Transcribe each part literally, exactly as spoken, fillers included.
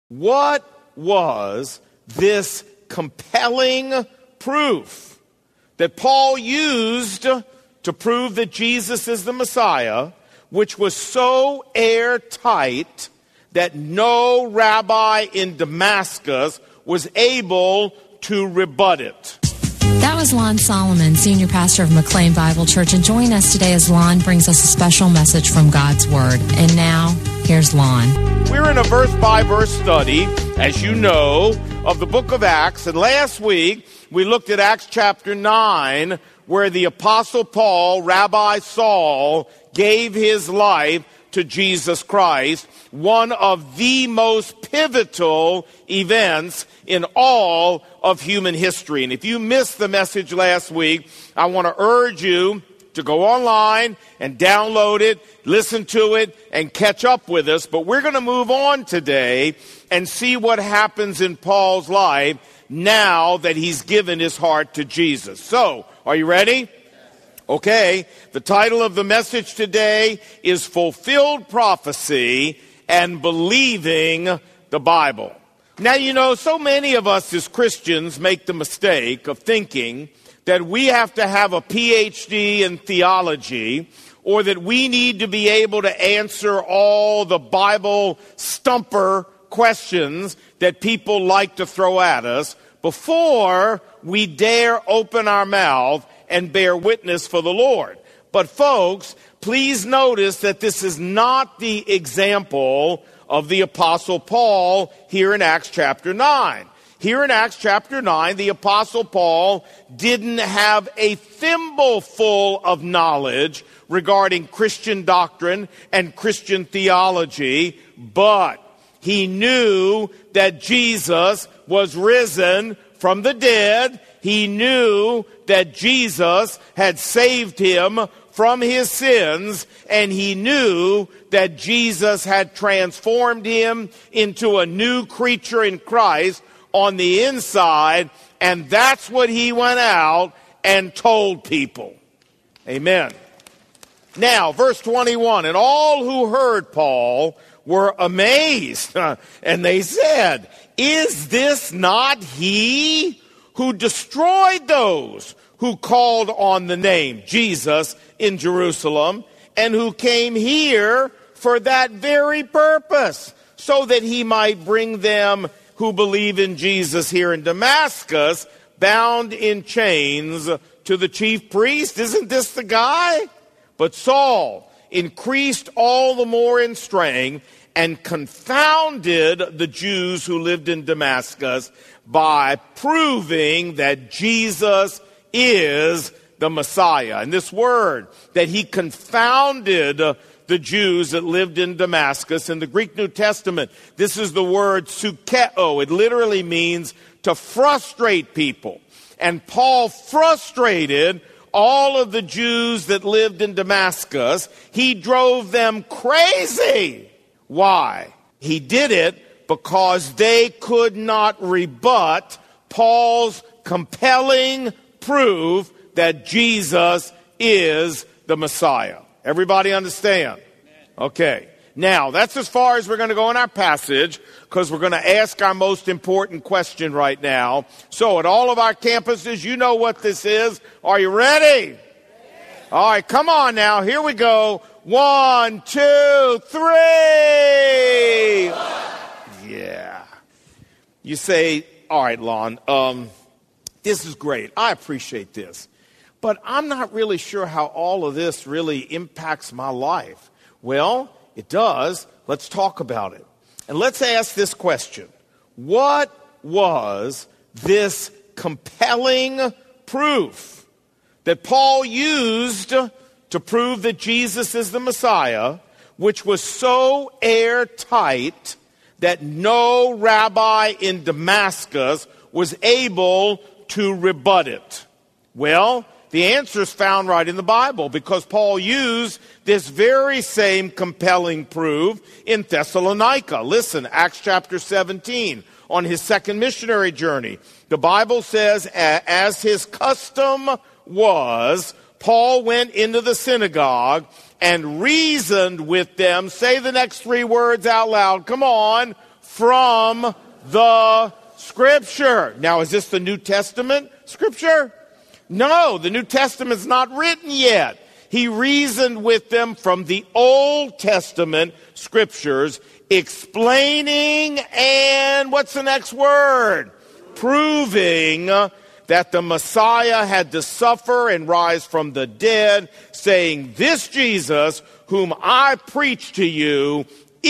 What was this compelling proof that Paul used to prove that Jesus is the Messiah, which was so airtight that no rabbi in Damascus was able to rebut it? That was Lon Solomon, senior pastor of McLean Bible Church, and join us today as Lon brings us a special message from God's Word. And now, here's Lon. We're in a verse-by-verse study, as you know, of the book of Acts, and last week we looked at Acts chapter nine, where the Apostle Paul, Rabbi Saul, gave his life to Jesus Christ, one of the most pivotal events in all of human history. And if you missed the message last week, I want to urge you to go online and download it, listen to it, and catch up with us. But we're going to move on today and see what happens in Paul's life now that he's given his heart to Jesus. So, are you ready? Okay, the title of the message today is Fulfilled Prophecy and Believing the Bible. Now, you know, so many of us as Christians make the mistake of thinking that we have to have a P H D in theology, or that we need to be able to answer all the Bible stumper questions that people like to throw at us before we dare open our mouth and bear witness for the Lord. But folks, please notice that this is not the example of the Apostle Paul here in Acts chapter nine. Here in Acts chapter nine, the Apostle Paul didn't have a thimbleful of knowledge regarding Christian doctrine and Christian theology, but he knew that Jesus was risen from the dead. He knew that Jesus had saved him from his sins, and he knew that Jesus had transformed him into a new creature in Christ on the inside, and that's what he went out and told people. Amen. Now, verse twenty-one, and all who heard Paul were amazed, and they said, "Is this not he who destroyed those who called on the name Jesus in Jerusalem, and who came here for that very purpose, so that he might bring them who believe in Jesus here in Damascus, bound in chains, to the chief priest? Isn't this the guy?" But Saul increased all the more in strength and confounded the Jews who lived in Damascus by proving that Jesus is the Messiah. And this word, that he confounded the Jews that lived in Damascus, in the Greek New Testament, this is the word sukeo. It literally means to frustrate people. And Paul frustrated all of the Jews that lived in Damascus. He drove them crazy. Why? He did it because they could not rebut Paul's compelling proof that Jesus is the Messiah. Everybody understand? Okay. Now, that's as far as we're going to go in our passage, because we're going to ask our most important question right now. So, at all of our campuses, you know what this is. Are you ready? All right, come on now. Here we go. One, two, three. Yeah. You say, all right, Lon, um, this is great. I appreciate this. But I'm not really sure how all of this really impacts my life. Well, it does. Let's talk about it. And let's ask this question. What was this compelling proof that Paul used to prove that Jesus is the Messiah, which was so airtight that no rabbi in Damascus was able to rebut it? Well, the answer is found right in the Bible, because Paul used this very same compelling proof in Thessalonica. Listen, Acts chapter seventeen, on his second missionary journey. The Bible says, as his custom was, Paul went into the synagogue and reasoned with them. Say the next three words out loud. Come on. from the Scripture. Now, is this the New Testament Scripture? No, the New Testament's not written yet. He reasoned with them from the Old Testament Scriptures, explaining and what's the next word? Proving that the Messiah had to suffer and rise from the dead, saying, this Jesus whom I preach to you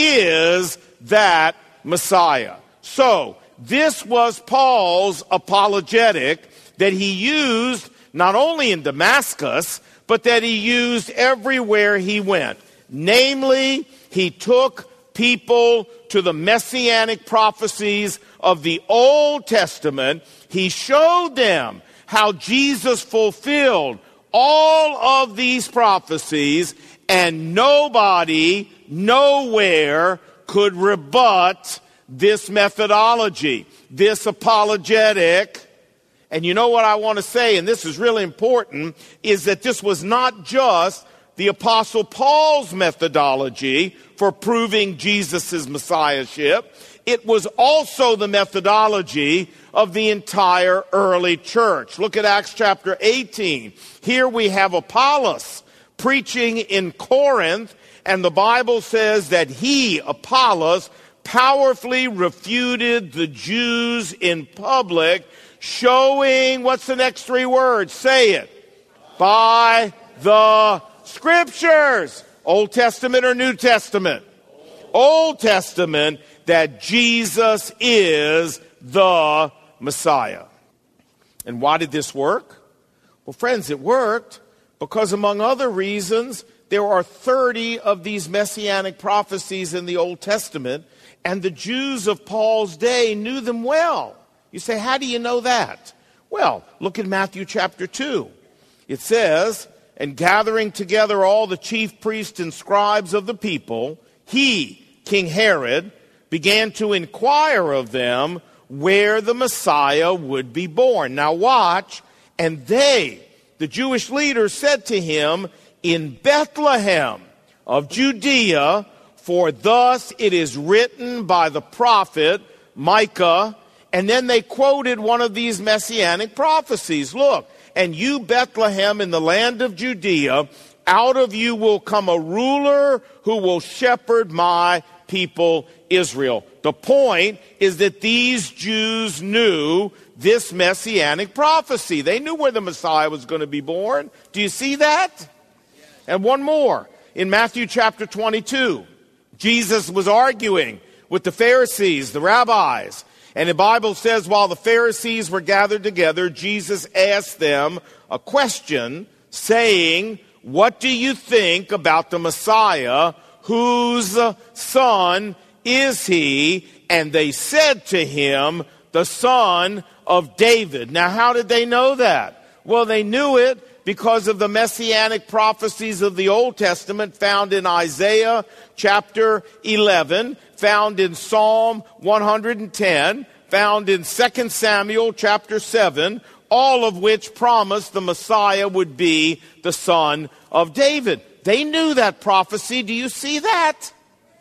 is that Messiah. So, this was Paul's apologetic that he used not only in Damascus, but that he used everywhere he went. Namely, he took people to the messianic prophecies of the Old Testament. He showed them how Jesus fulfilled all of these prophecies, and nobody, nowhere could rebut this methodology, this apologetic. And you know what I want to say, and this is really important, is that this was not just the Apostle Paul's methodology for proving Jesus' messiahship. It was also the methodology of the entire early church. Look at Acts chapter eighteen. Here we have Apollos preaching in Corinth, and the Bible says that he, Apollos, powerfully refuted the Jews in public, showing, what's the next three words? Say it. By the Scriptures. Old Testament or New Testament? Old Testament, that Jesus is the Messiah. And why did this work? Well, friends, it worked because, among other reasons, there are thirty of these messianic prophecies in the Old Testament, and the Jews of Paul's day knew them well. You say, how do you know that? Well, look at Matthew chapter two. It says, and gathering together all the chief priests and scribes of the people, he, King Herod, began to inquire of them where the Messiah would be born. Now watch, and they, the Jewish leaders, said to him, in Bethlehem of Judea, for thus it is written by the prophet Micah. And then they quoted one of these messianic prophecies. Look, and you, Bethlehem, in the land of Judea, out of you will come a ruler who will shepherd my people Israel. The point is that these Jews knew this messianic prophecy. They knew where the Messiah was going to be born. Do you see that? And one more. In Matthew chapter twenty-two, Jesus was arguing with the Pharisees, the rabbis. And the Bible says, while the Pharisees were gathered together, Jesus asked them a question, saying, what do you think about the Messiah? Whose son is he? And they said to him, the son of David. Now, how did they know that? Well, they knew it because of the messianic prophecies of the Old Testament found in Isaiah chapter eleven, found in Psalm one hundred ten, found in Second Samuel chapter seven, all of which promised the Messiah would be the son of David. They knew that prophecy. Do you see that?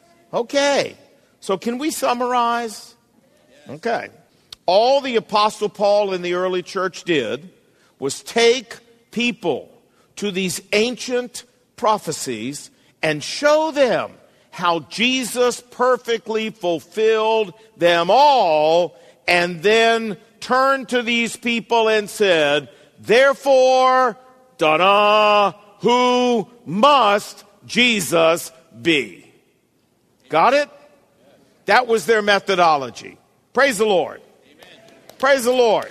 Okay. So can we summarize? Okay. All the Apostle Paul in the early church did was take people to these ancient prophecies and show them how Jesus perfectly fulfilled them all, and then turned to these people and said, therefore, da-da, who must Jesus be? Got it? That was their methodology. Praise the Lord. Amen. Praise the Lord.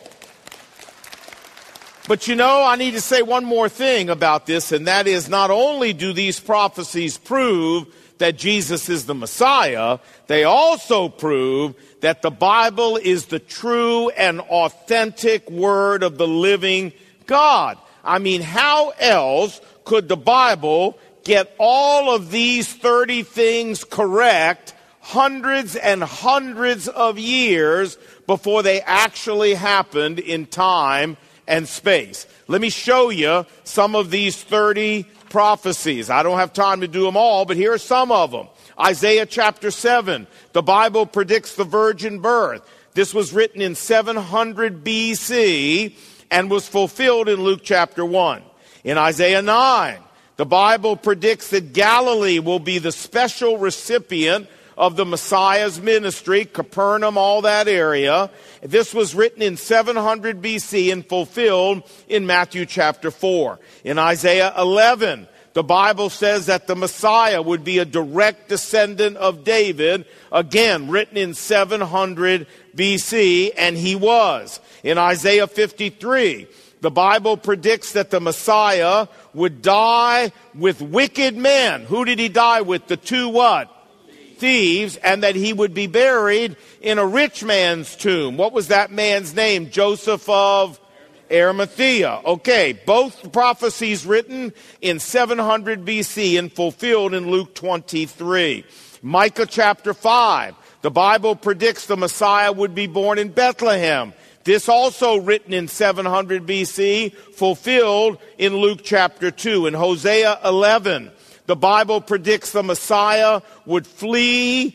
But you know, I need to say one more thing about this, and that is, not only do these prophecies prove that Jesus is the Messiah, they also prove that the Bible is the true and authentic word of the living God. I mean, how else could the Bible get all of these thirty things correct hundreds and hundreds of years before they actually happened in time and space? Let me show you some of these thirty prophecies. I don't have time to do them all, but here are some of them. Isaiah chapter seven, the Bible predicts the virgin birth. This was written in seven hundred B C and was fulfilled in Luke chapter one. In Isaiah nine, the Bible predicts that Galilee will be the special recipient of the Messiah's ministry, Capernaum, all that area. This was written in seven hundred B C and fulfilled in Matthew chapter four. In Isaiah eleven, the Bible says that the Messiah would be a direct descendant of David, again, written in seven hundred B C, and he was. In Isaiah fifty-three, the Bible predicts that the Messiah would die with wicked men. Who did he die with? The two what? Thieves, and that he would be buried in a rich man's tomb. What was that man's name? Joseph of Arimathea. Okay, both prophecies written in seven hundred B C and fulfilled in Luke twenty-three. Micah chapter five, the Bible predicts the Messiah would be born in Bethlehem. This also written in seven hundred B C, fulfilled in Luke chapter two. In Hosea eleven, the Bible predicts the Messiah would flee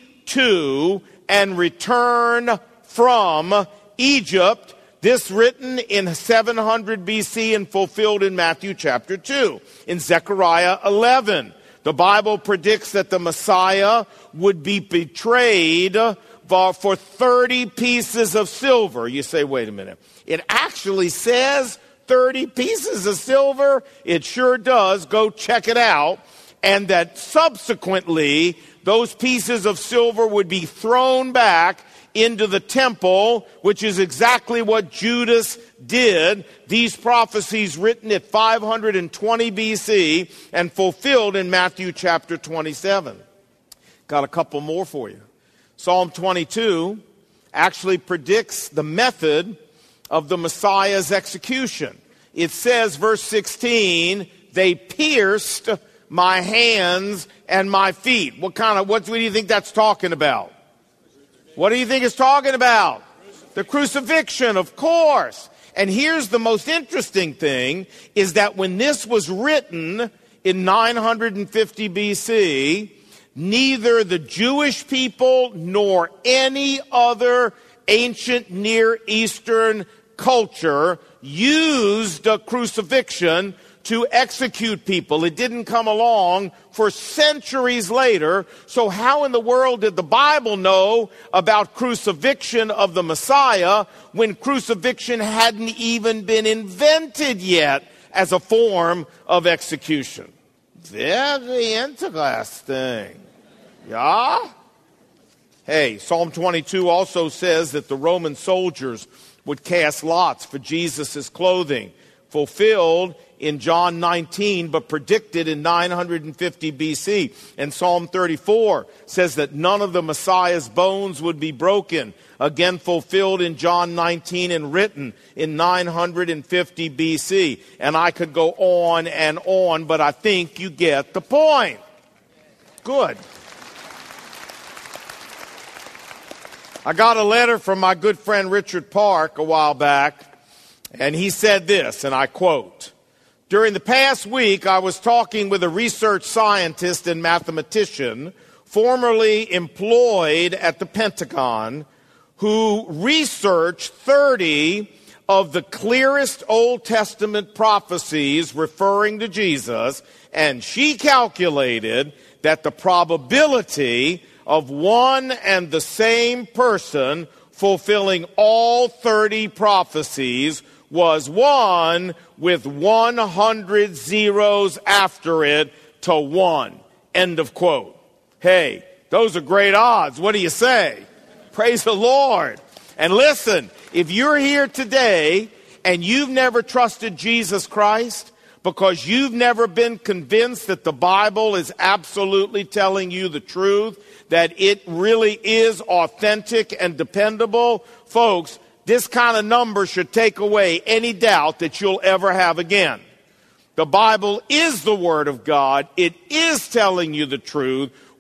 to and return from Egypt. This written in seven hundred B C and fulfilled in Matthew chapter two. In Zechariah eleven, the Bible predicts that the Messiah would be betrayed for thirty pieces of silver. You say, wait a minute. It actually says thirty pieces of silver? It sure does. Go check it out. And that subsequently, those pieces of silver would be thrown back into the temple, which is exactly what Judas did. These prophecies written at five hundred twenty B C and fulfilled in Matthew chapter twenty-seven. Got a couple more for you. Psalm twenty-two actually predicts the method of the Messiah's execution. It says, verse sixteen, they pierced my hands and my feet. What kind of, what do you think that's talking about? What do you think it's talking about? The crucifixion, of course. And here's the most interesting thing, is that when this was written in nine hundred fifty B C, neither the Jewish people nor any other ancient Near Eastern culture used a crucifixion to execute people. It didn't come along for centuries later. So how in the world did the Bible know about crucifixion of the Messiah when crucifixion hadn't even been invented yet as a form of execution? Very interesting. Yeah? Hey, Psalm twenty-two also says that the Roman soldiers would cast lots for Jesus' clothing, fulfilled in John nineteen, but predicted in nine hundred fifty B C. And Psalm thirty-four says that none of the Messiah's bones would be broken, again fulfilled in John nineteen and written in nine hundred fifty B C. And I could go on and on, but I think you get the point. Good. I got a letter from my good friend Richard Park a while back, and he said this, and I quote, "During the past week, I was talking with a research scientist and mathematician formerly employed at the Pentagon who researched thirty of the clearest Old Testament prophecies referring to Jesus, and she calculated that the probability of one and the same person fulfilling all thirty prophecies was one with one hundred zeros after it to one." End of quote. Hey, those are great odds. What do you say? Praise the Lord. And listen, if you're here today and you've never trusted Jesus Christ because you've never been convinced that the Bible is absolutely telling you the truth, that it really is authentic and dependable, folks, this kind of number should take away any doubt that you'll ever have again. The Bible is the Word of God. It is telling you the truth.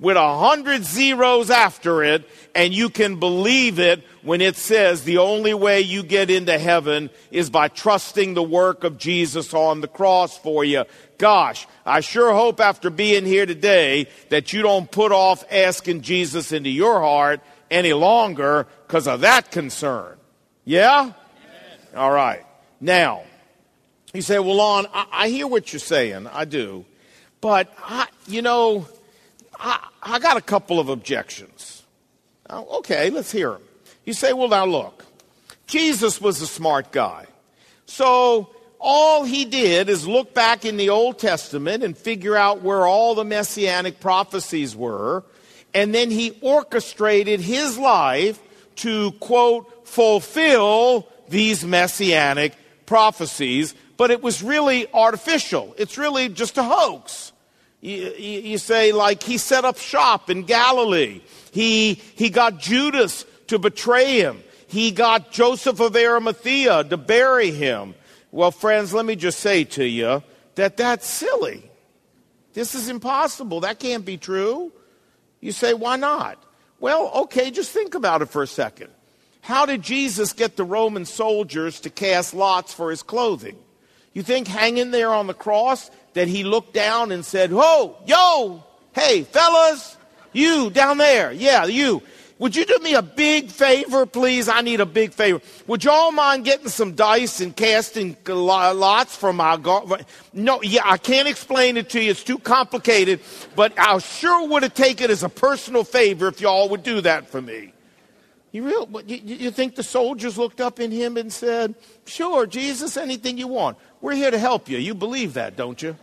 with a hundred zeros after it, and you can believe it when it says the only way you get into heaven is by trusting the work of Jesus on the cross for you. Gosh, I sure hope after being here today that you don't put off asking Jesus into your heart any longer because of that concern. Yeah? Yes. All right. Now, you say, well, Lon, I, I hear what you're saying. I do. But, I, you know, I, I got a couple of objections. Oh, okay, let's hear them. You say, well, now look, Jesus was a smart guy. So all he did is look back in the Old Testament and figure out where all the messianic prophecies were. And then he orchestrated his life to, quote, fulfill these messianic prophecies. But it was really artificial. It's really just a hoax. You, you, you say, like, he set up shop in Galilee. He, he got Judas to betray him. He got Joseph of Arimathea to bury him. Well, friends, let me just say to you that that's silly. This is impossible. That can't be true. You say, why not? Well, okay, just think about it for a second. How did Jesus get the Roman soldiers to cast lots for his clothing? You think hanging there on the cross that he looked down and said, "Whoa, yo, hey, fellas, you down there, yeah, you. Would you do me a big favor, please? I need a big favor. Would y'all mind getting some dice and casting lots for my God?" No, yeah, I can't explain it to you. It's too complicated. But I sure would have taken it as a personal favor if y'all would do that for me. You real? You, you think the soldiers looked up in him and said, "Sure, Jesus, anything you want. We're here to help you." You believe that, don't you?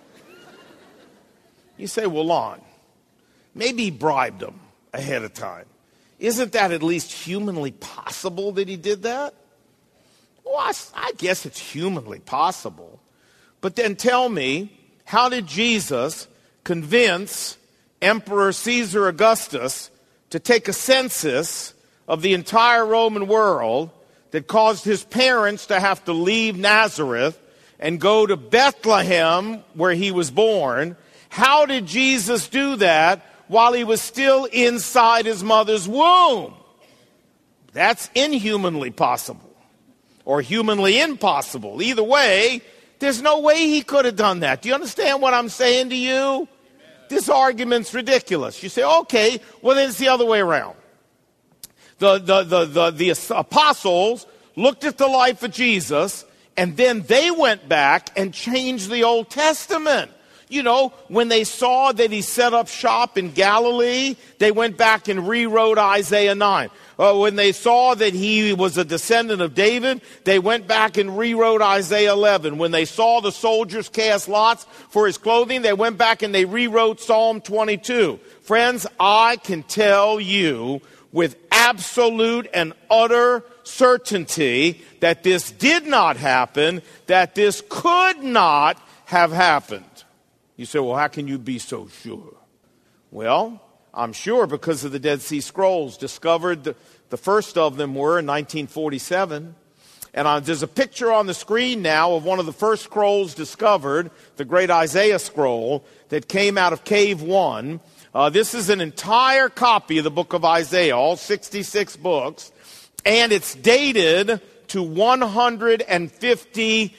You say, well, Lon, maybe he bribed them ahead of time. Isn't that at least humanly possible that he did that? Well, I, I guess it's humanly possible. But then tell me, how did Jesus convince Emperor Caesar Augustus to take a census of the entire Roman world that caused his parents to have to leave Nazareth and go to Bethlehem, where he was born? How did Jesus do that while he was still inside his mother's womb? That's inhumanly possible, or humanly impossible. Either way, there's no way he could have done that. Do you understand what I'm saying to you? This argument's ridiculous. You say, okay, well, then it's the other way around. The, the, the, the, the apostles looked at the life of Jesus, and then they went back and changed the Old Testament. You know, when they saw that he set up shop in Galilee, they went back and rewrote Isaiah nine. Uh, when they saw that he was a descendant of David, they went back and rewrote Isaiah eleven. When they saw the soldiers cast lots for his clothing, they went back and they rewrote Psalm twenty-two. Friends, I can tell you with absolute and utter certainty that this did not happen, that this could not have happened. You say, well, how can you be so sure? Well, I'm sure because of the Dead Sea Scrolls. Discovered, the, the first of them were in nineteen forty-seven. And uh, there's a picture on the screen now of one of the first scrolls discovered, the Great Isaiah Scroll, that came out of Cave One. Uh, this is an entire copy of the book of Isaiah, all sixty-six books. And it's dated to one hundred fifty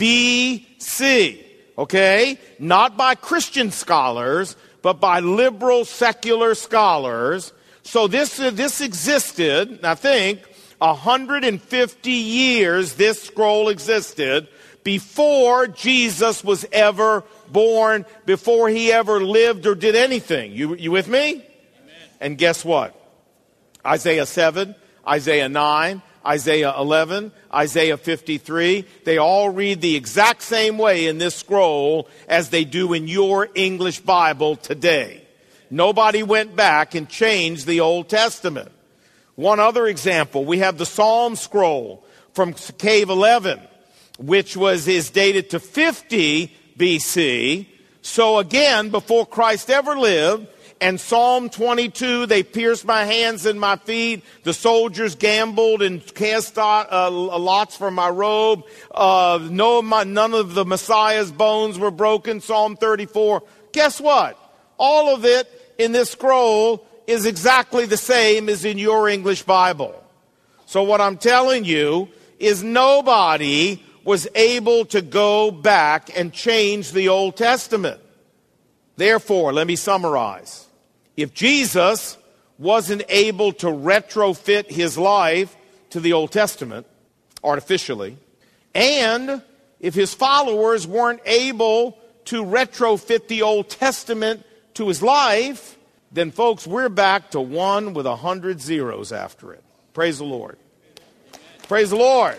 B C. Okay? Not by Christian scholars, but by liberal secular scholars. So this, uh, this existed, I think, one hundred fifty years this scroll existed before Jesus was ever born, before he ever lived or did anything. You, you with me? Amen. And guess what? Isaiah seven, Isaiah nine, Isaiah eleven, Isaiah fifty-three, they all read the exact same way in this scroll as they do in your English Bible today. Nobody went back and changed the Old Testament. One other example, we have the Psalm scroll from Cave eleven, which was is dated to fifty B C. So again, before Christ ever lived. And Psalm twenty-two, they pierced my hands and my feet. The soldiers gambled and cast out, uh, lots for my robe. Uh, no, my, none of the Messiah's bones were broken. Psalm thirty-four. Guess what? All of it in this scroll is exactly the same as in your English Bible. So what I'm telling you is nobody was able to go back and change the Old Testament. Therefore, let me summarize. If Jesus wasn't able to retrofit his life to the Old Testament artificially, and if his followers weren't able to retrofit the Old Testament to his life, then folks, we're back to one with a hundred zeros after it. Praise the Lord. Praise the Lord.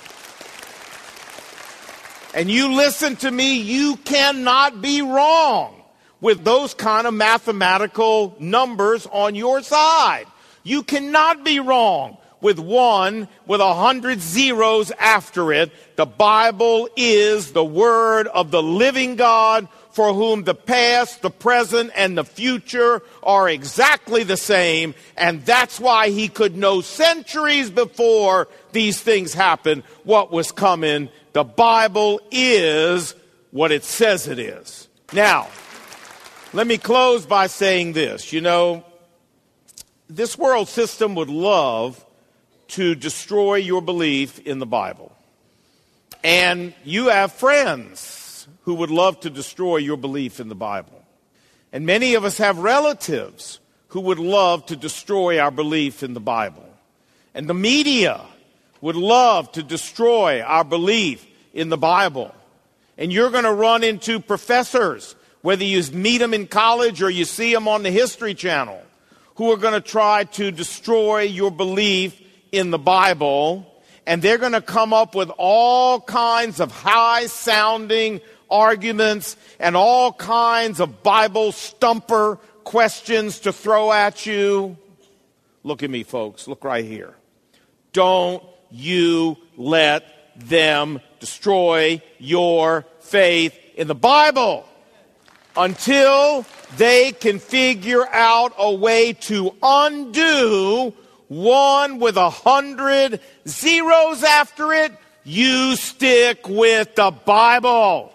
And you listen to me, you cannot be wrong with those kind of mathematical numbers on your side. You cannot be wrong with one with a hundred zeros after it. The Bible is the word of the living God, for whom the past, the present, and the future are exactly the same. And that's why he could know centuries before these things happened what was coming. The Bible is what it says it is. Now, let me close by saying this. You know, this world system would love to destroy your belief in the Bible. And you have friends who would love to destroy your belief in the Bible. And many of us have relatives who would love to destroy our belief in the Bible. And the media would love to destroy our belief in the Bible. And you're going to run into professors, whether you meet them in college or you see them on the History Channel, who are going to try to destroy your belief in the Bible. And they're going to come up with all kinds of high-sounding arguments and all kinds of Bible stumper questions to throw at you. Look at me, folks. Look right here. Don't you let them destroy your faith in the Bible until they can figure out a way to undo one with a hundred zeros after it. You stick with the Bible.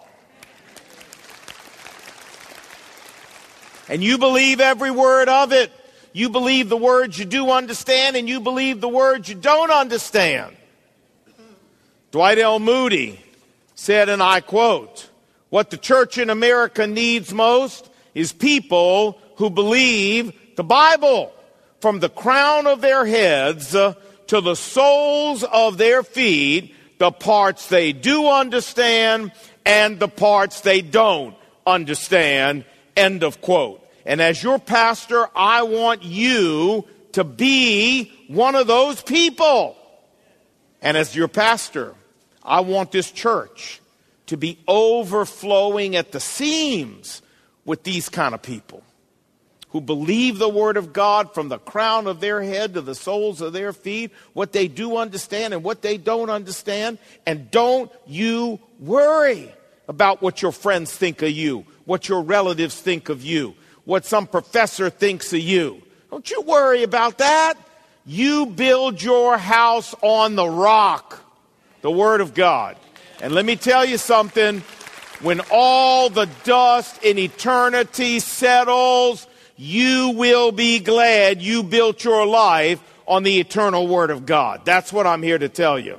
And you believe every word of it. You believe the words you do understand, and you believe the words you don't understand. Dwight L. Moody said, and I quote, "What the church in America needs most is people who believe the Bible from the crown of their heads uh, to the soles of their feet, the parts they do understand and the parts they don't understand." End of quote. And as your pastor, I want you to be one of those people. And as your pastor, I want this church to be overflowing at the seams with these kind of people who believe the Word of God from the crown of their head to the soles of their feet, what they do understand and what they don't understand. And don't you worry about what your friends think of you, what your relatives think of you, what some professor thinks of you. Don't you worry about that. You build your house on the rock, the Word of God. And let me tell you something. When all the dust in eternity settles, you will be glad you built your life on the eternal Word of God. That's what I'm here to tell you.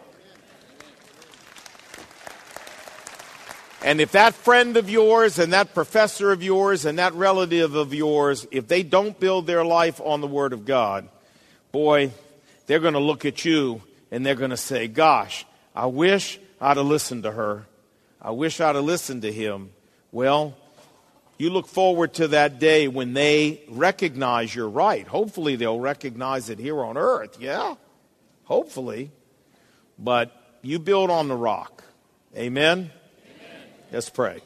And if that friend of yours and that professor of yours and that relative of yours, if they don't build their life on the Word of God, boy, they're going to look at you and they're going to say, gosh, I wish I'd have listened to her. I wish I'd have listened to him. Well, you look forward to that day when they recognize you're right. Hopefully they'll recognize it here on earth, yeah? Hopefully. But you build on the rock. Amen? Let's pray.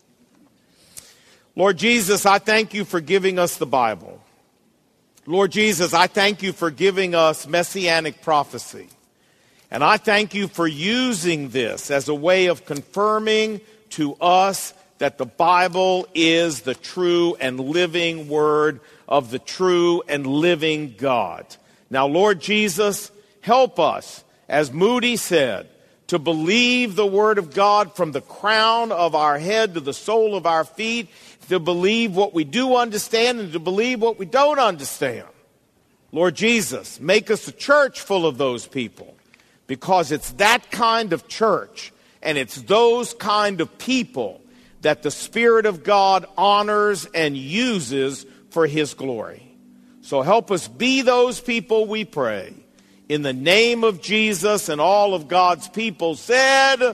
Lord Jesus, I thank you for giving us the Bible. Lord Jesus, I thank you for giving us messianic prophecy. And I thank you for using this as a way of confirming to us that the Bible is the true and living word of the true and living God. Now, Lord Jesus, help us, as Moody said, to believe the Word of God from the crown of our head to the sole of our feet. to believe what we do understand and to believe what we don't understand. Lord Jesus, make us a church full of those people, because it's that kind of church and it's those kind of people that the Spirit of God honors and uses for His glory. So help us be those people, we pray. In the name of Jesus, and all of God's people said,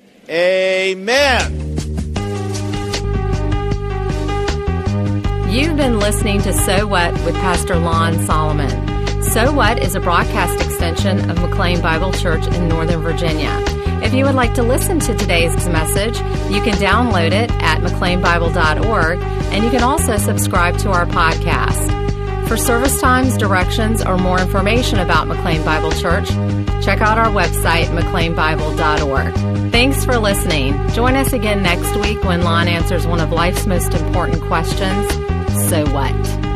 Amen. You've been listening to So What with Pastor Lon Solomon. So What is a broadcast extension of McLean Bible Church in Northern Virginia. If you would like to listen to today's message, you can download it at mclean bible dot org, and you can also subscribe to our podcast. For service times, directions, or more information about McLean Bible Church, check out our website, mclean bible dot org. Thanks for listening. Join us again next week when Lon answers one of life's most important questions, so what?